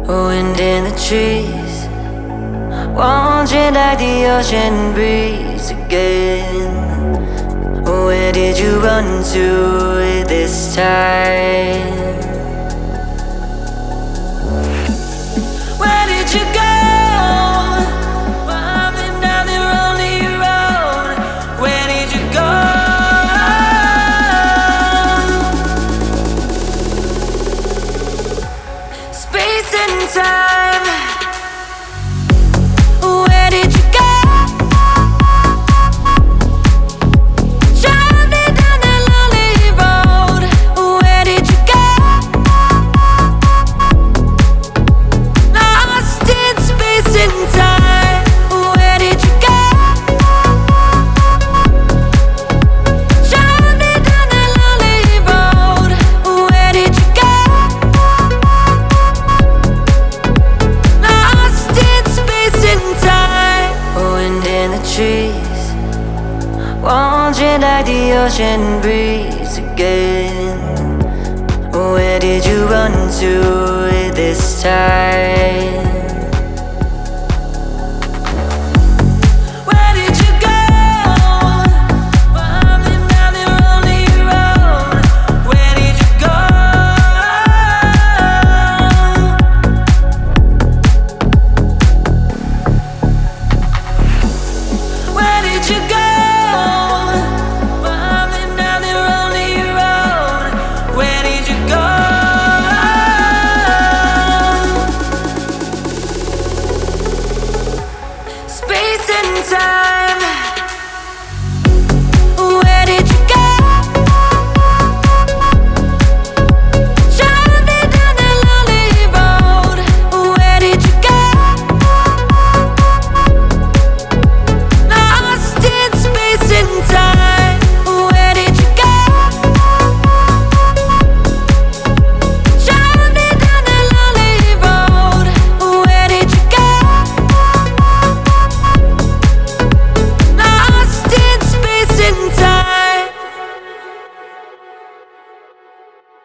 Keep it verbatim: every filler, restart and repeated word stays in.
Wind in the trees, wandering like the ocean breeze again. Where did you run to this time? Where did you go? Wandering down the lonely road. Where did you go? Space and time. Where did you go? Driving down the lonely road. Where did you go? Lost in space and time. Where did you go? Driving down the lonely road. Where did you go? Lost in space and time. Wind in the trees, wandering like the ocean breeze again. Where did you run to this time?